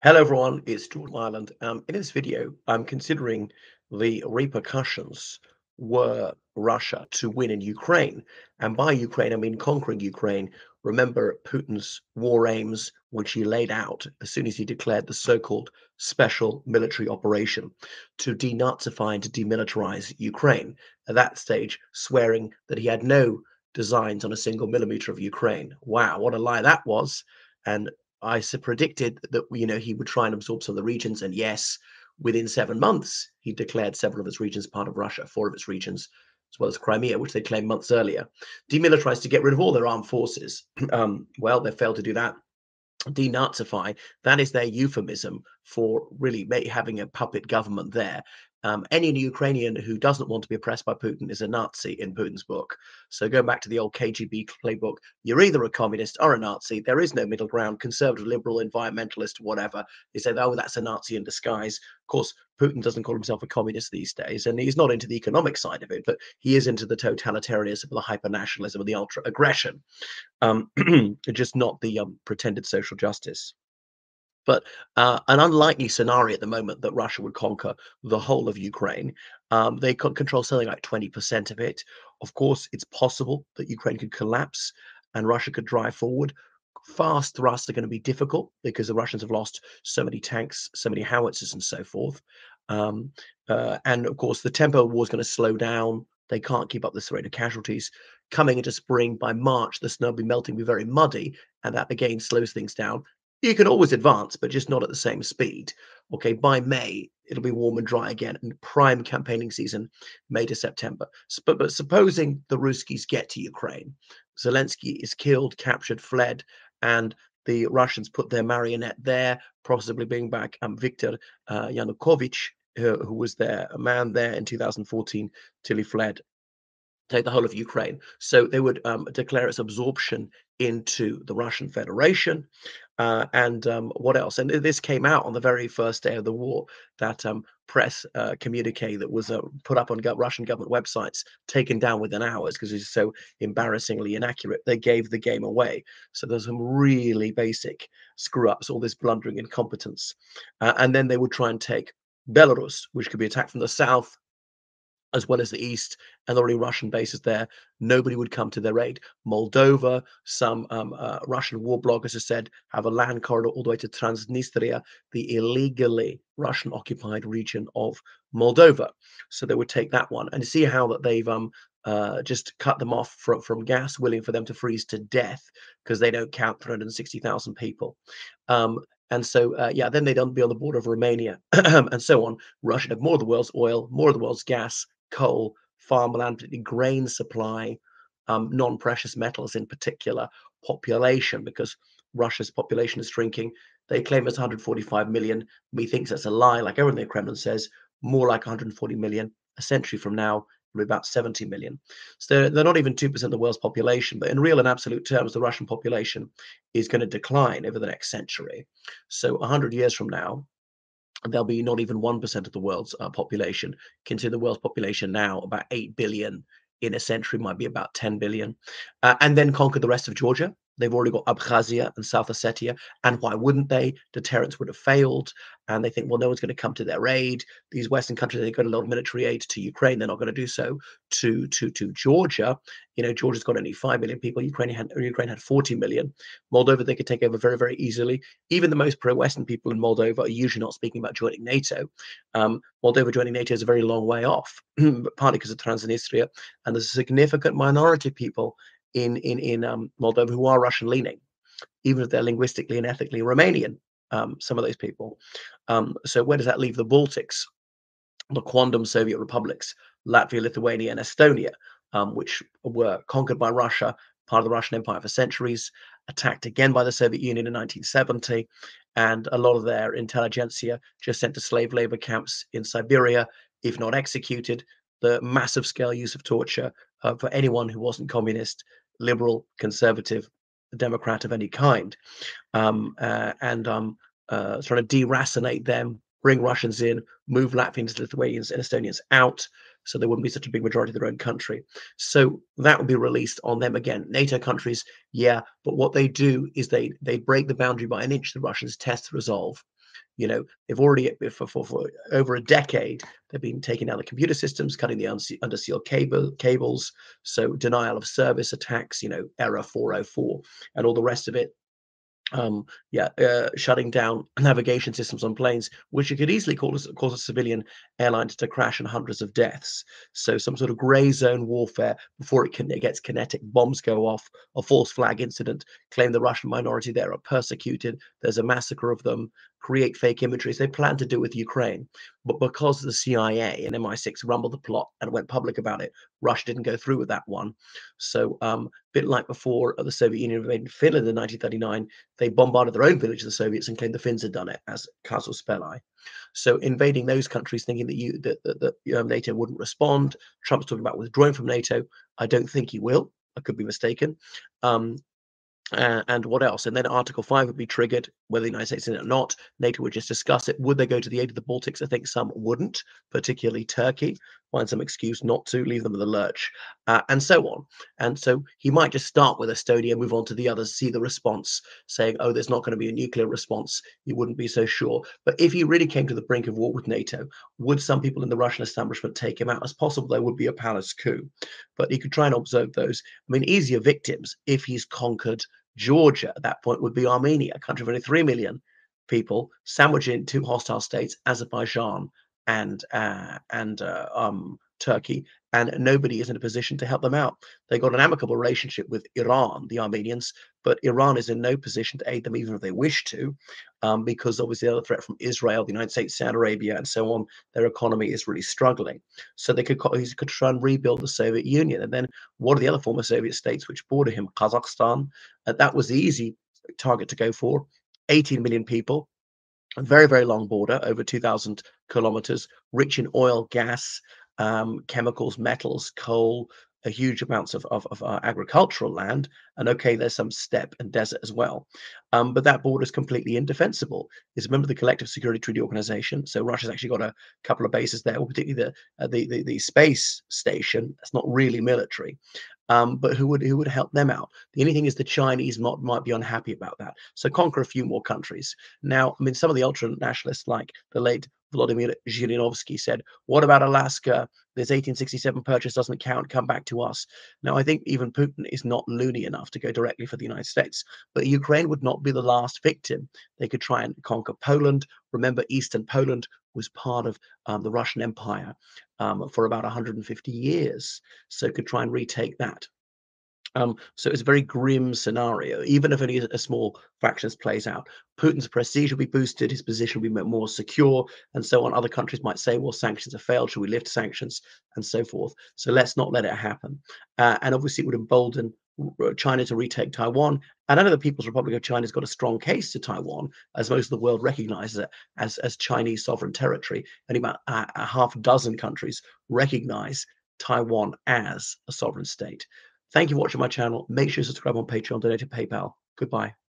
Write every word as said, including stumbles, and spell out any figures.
Hello everyone, it's Jordan Ireland. Um, in this video, I'm considering the repercussions were Russia to win in Ukraine. And by Ukraine, I mean conquering Ukraine. Remember Putin's war aims, which he laid out as soon as he declared the so-called special military operation to denazify and to demilitarize Ukraine. At that stage, swearing that he had no designs on a single millimeter of Ukraine. Wow, what a lie that was. And I s- predicted that you know he would try and absorb some of the regions, and yes, within seven months, he declared several of its regions part of Russia, four of its regions, as well as Crimea, which they claimed months earlier. Demilitarized to get rid of all their armed forces. Um, well, they failed to do that. Denazify, that is their euphemism for really ma- having a puppet government there. Um, any Ukrainian who doesn't want to be oppressed by Putin is a Nazi in Putin's book. So going back to the old K G B playbook, you're either a communist or a Nazi. There is no middle ground, conservative, liberal, environmentalist, whatever. They say, oh, that's a Nazi in disguise. Of course, Putin doesn't call himself a communist these days, and he's not into the economic side of it, but he is into the totalitarianism, the hyper-nationalism, and the ultra-aggression, um, just not the um, pretended social justice. But uh, an unlikely scenario at the moment that Russia would conquer the whole of Ukraine. Um, they could control something like twenty percent of it. Of course, it's possible that Ukraine could collapse and Russia could drive forward. Fast thrusts are going to be difficult because the Russians have lost so many tanks, so many howitzers, and so forth. Um, uh, and of course, the tempo of war is going to slow down. They can't keep up this rate of casualties. Coming into spring, by March, the snow will be melting, be very muddy, and that again slows things down. You can always advance, but just not at the same speed. Okay, by May, it'll be warm and dry again, and prime campaigning season, May to September. S- But, but supposing the Ruskies get to Ukraine, Zelensky is killed, captured, fled, and the Russians put their marionette there, possibly bring back um, Viktor uh, Yanukovych, who, who was there, a man there in two thousand fourteen till he fled, take the whole of Ukraine. So they would um, declare its absorption into the Russian Federation. Uh, and um, what else? And this came out on the very first day of the war. That um, press uh, communique that was uh, put up on go- Russian government websites, taken down within hours because it's so embarrassingly inaccurate. They gave the game away. So there's some really basic screw ups, all this blundering incompetence. Uh, and then they would try and take Belarus, which could be attacked from the south as well as the east, and already Russian bases there. Nobody would come to their aid. Moldova, some um, uh, Russian war bloggers have said, have a land corridor all the way to Transnistria, the illegally Russian occupied region of Moldova. So they would take that one and see how that they've um, uh, just cut them off from, from gas, willing for them to freeze to death because they don't count three hundred sixty thousand people. Um, and so, uh, yeah, then they'd be on the border of Romania and so on. Russia had more of the world's oil, more of the world's gas, coal, farmland, particularly grain supply, um, non-precious metals in particular, population, because Russia's population is shrinking. They claim it's one hundred forty-five million. Methinks that's a lie, like everything the Kremlin says, more like one hundred forty million. A century from now, it'll be about seventy million. So they're, they're not even two percent of the world's population, but in real and absolute terms, the Russian population is going to decline over the next century. So one hundred years from now, there'll be not even one percent of the world's uh, population. Consider the world's population now about eight billion. In a century, might be about ten billion. Uh, and then conquer the rest of Georgia. They've already got Abkhazia and South Ossetia. And why wouldn't they? Deterrence would have failed. And they think, well, no one's going to come to their aid. These Western countries, they got a lot of military aid to Ukraine. They're not going to do so to, to, to Georgia. You know, Georgia's got only five million people. Ukraine had, Ukraine had forty million. Moldova, they could take over very, very easily. Even the most pro-Western people in Moldova are usually not speaking about joining NATO. Um, Moldova joining NATO is a very long way off, partly because of Transnistria, and there's a significant minority of people in in in um, Moldova who are Russian leaning, even if they're linguistically and ethically Romanian. Um, some of those people. Um, so where does that leave the Baltics, the quondam Soviet republics, Latvia, Lithuania, and Estonia, um, which were conquered by Russia, part of the Russian Empire for centuries, attacked again by the Soviet Union in nineteen seventy, and a lot of their intelligentsia just sent to slave labor camps in Siberia, if not executed. The massive scale use of torture uh, for anyone who wasn't communist, liberal, conservative, Democrat of any kind, um, uh, and um, uh, trying to deracinate them, bring Russians in, move Latvians, Lithuanians, and Estonians out, so there wouldn't be such a big majority of their own country. So that would be released on them again. NATO countries, yeah, but what they do is they they break the boundary by an inch. The Russians test resolve. You know, they've already for, for, for over a decade they've been taking down the computer systems, cutting the undersea cable cables, so denial of service attacks, you know, error four oh four, and all the rest of it. Um, yeah, uh, shutting down navigation systems on planes, which you could easily cause, cause a civilian airline to crash and hundreds of deaths. So some sort of gray zone warfare before it, can, it gets kinetic. Bombs go off, a false flag incident, claim the Russian minority there are persecuted. There's a massacre of them, create fake imageries. They plan to do with Ukraine. But because the C I A and M I six rumbled the plot and went public about it, Russia didn't go through with that one. So um, a bit like before the Soviet Union invaded Finland in nineteen thirty-nine, they bombarded their own village, the Soviets, and claimed the Finns had done it as casus belli. So invading those countries, thinking that you that, that, that um, NATO wouldn't respond. Trump's talking about withdrawing from NATO. I don't think he will. I could be mistaken. Um, uh, and what else? And then Article five would be triggered, whether the United States in it or not. NATO would just discuss it. Would they go to the aid of the Baltics? I think some wouldn't, particularly Turkey. Find some excuse not to, leave them in the lurch, uh, and so on. And so he might just start with Estonia, move on to the others, see the response, saying, oh, there's not going to be a nuclear response. You wouldn't be so sure. But if he really came to the brink of war with NATO, would some people in the Russian establishment take him out? As possible, there would be a palace coup. But he could try and observe those. I mean, easier victims if he's conquered Georgia at that point would be Armenia, a country of only three million people, sandwiched in two hostile states, Azerbaijan and uh, and uh, um, Turkey, and nobody is in a position to help them out. They got an amicable relationship with Iran, the Armenians, but Iran is in no position to aid them, even if they wish to, um, because obviously the other threat from Israel, the United States, Saudi Arabia, and so on, their economy is really struggling. So they could could try and rebuild the Soviet Union, and then what are the other former Soviet states which border him? Kazakhstan, uh, that was the easy target to go for. eighteen million people, a very, very long border, over two thousand kilometers, rich in oil, gas, um, chemicals, metals, coal, a huge amounts of, of, of uh, agricultural land. And okay, there's some steppe and desert as well. Um, but that border is completely indefensible. It's a member of the Collective Security Treaty Organization. So Russia's actually got a couple of bases there, well, particularly the, uh, the, the, the space station. That's not really military. Um, but who would who would help them out? The only thing is the Chinese might, might be unhappy about that. So conquer a few more countries. Now, I mean, some of the ultra nationalists, like the late Vladimir Zhirinovsky, said, "What about Alaska? This eighteen sixty-seven purchase doesn't count. Come back to us." Now, I think even Putin is not loony enough to go directly for the United States. But Ukraine would not be the last victim. They could try and conquer Poland. Remember, Eastern Poland was part of um, the Russian Empire um, for about one hundred fifty years, so could try and retake that. Um, so it's a very grim scenario, even if only a small fractions plays out. Putin's prestige will be boosted, his position will be more secure, and so on. Other countries might say, well, sanctions have failed, should we lift sanctions, and so forth. So let's not let it happen. Uh, and obviously, it would embolden China to retake Taiwan. And I know the People's Republic of China has got a strong case to Taiwan, as most of the world recognizes it as, as Chinese sovereign territory. Only about a, a half dozen countries recognize Taiwan as a sovereign state. Thank you for watching my channel. Make sure you subscribe on Patreon, donate to PayPal. Goodbye.